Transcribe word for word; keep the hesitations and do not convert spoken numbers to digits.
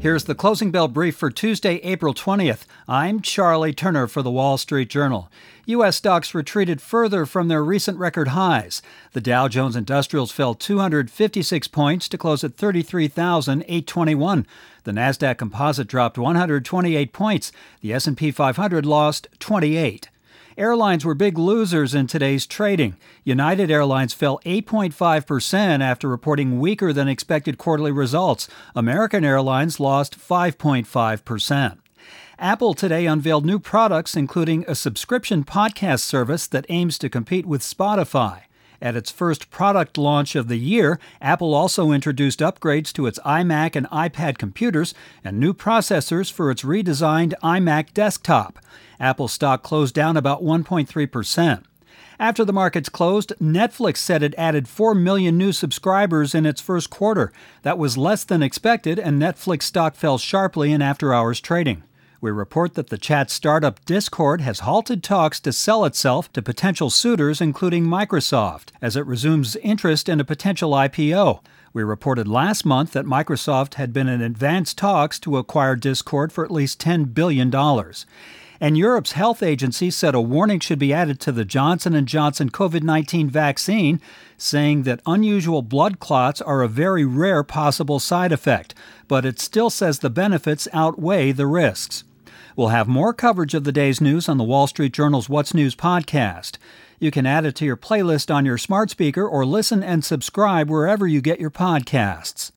Here's the closing bell brief for Tuesday, April twentieth. I'm Charlie Turner for the Wall Street Journal. U S stocks retreated further from their recent record highs. The Dow Jones Industrials fell two hundred fifty-six points to close at thirty-three thousand eight hundred twenty-one. The Nasdaq Composite dropped one hundred twenty-eight points. The S and P five hundred lost twenty-eight. Airlines were big losers in today's trading. United Airlines fell eight point five percent after reporting weaker than expected quarterly results. American Airlines lost five point five percent. Apple today unveiled new products, including a subscription podcast service that aims to compete with Spotify. At its first product launch of the year, Apple also introduced upgrades to its iMac and iPad computers and new processors for its redesigned iMac desktop. Apple stock closed down about one point three percent. After the markets closed, Netflix said it added four million new subscribers in its first quarter. That was less than expected, and Netflix stock fell sharply in after-hours trading. We report that the chat startup Discord has halted talks to sell itself to potential suitors, including Microsoft, as it resumes interest in a potential I P O. We reported last month that Microsoft had been in advanced talks to acquire Discord for at least ten billion dollars. And Europe's health agency said a warning should be added to the Johnson and Johnson covid nineteen vaccine, saying that unusual blood clots are a very rare possible side effect, but it still says the benefits outweigh the risks. We'll have more coverage of the day's news on the Wall Street Journal's What's News podcast. You can add it to your playlist on your smart speaker or listen and subscribe wherever you get your podcasts.